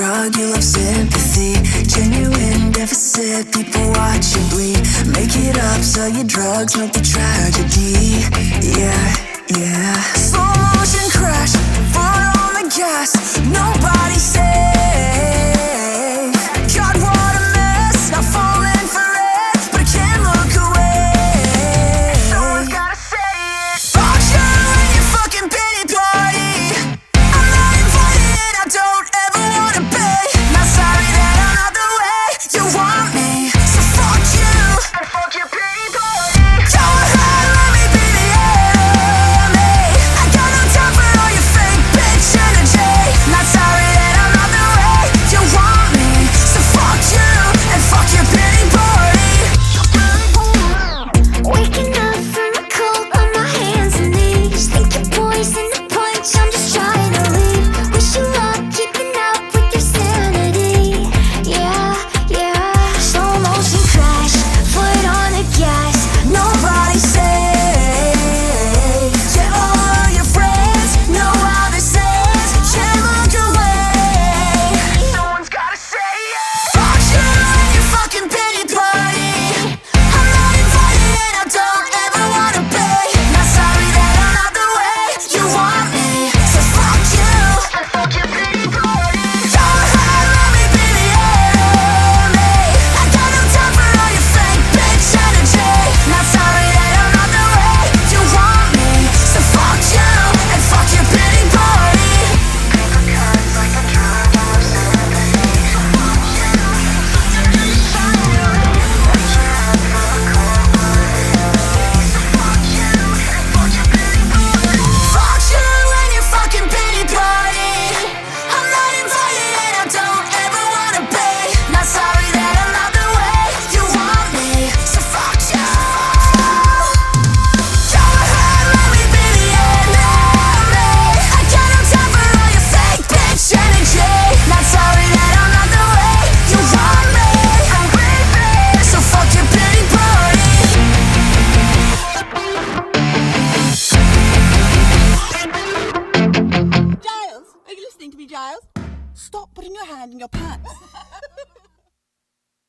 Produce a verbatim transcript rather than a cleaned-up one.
drug, you love sympathy. Genuine deficit, people watch you bleed. Make it up, sell your drugs, make the tragedy. Yeah, yeah. Slow motion crash, foot on the gas. Nobody safe. God, what a mess. Not falling for it, but I can't look away. Someone's gotta say it. Fuck you and your fucking pity party. I'm not invited and I don't ever wanna be. Not sorry that I'm not the way you want me. So fuck you and fuck your pity party. Go ahead, let me be the enemy. I got no time for all your fake bitch energy. Not sorry that I'm not the way you want me. So fuck you and fuck your pity party. Waking up from the cold on my hands and knees. Think you're poison the punch, I'm just trying to leave. Wish you luck keeping up with your sanity. Yeah, yeah. Slow motion crash, foot on the gas. Nobody safe. Yeah, all your friends know how this ends. Can't look away. Someone's gotta say it. Fuck you and your fucking pity party. I'm not invited and I don't ever wanna be. Not sorry that I'm not the way you want me. So fuck you and fuck your pity party. Go ahead, let me be the enemy. I got no time for all your fake bitch energy. Not sorry that I'm not the way you want me. So fuck you and fuck your pity party. Paper cuts like a drug, I love sympathy. Fuck you and your fucking pity party. I'm not invited and I don't ever wanna be. Not sorry that I'm not the way you want me. So fuck you. Go ahead, let me be the enemy. I got no time for all your fake bitch energy. Not sorry that I'm not the way you want me. I'm weak, so fuck your pity party. Giles, are you listening to me, Giles? Stop putting your hand in your pants.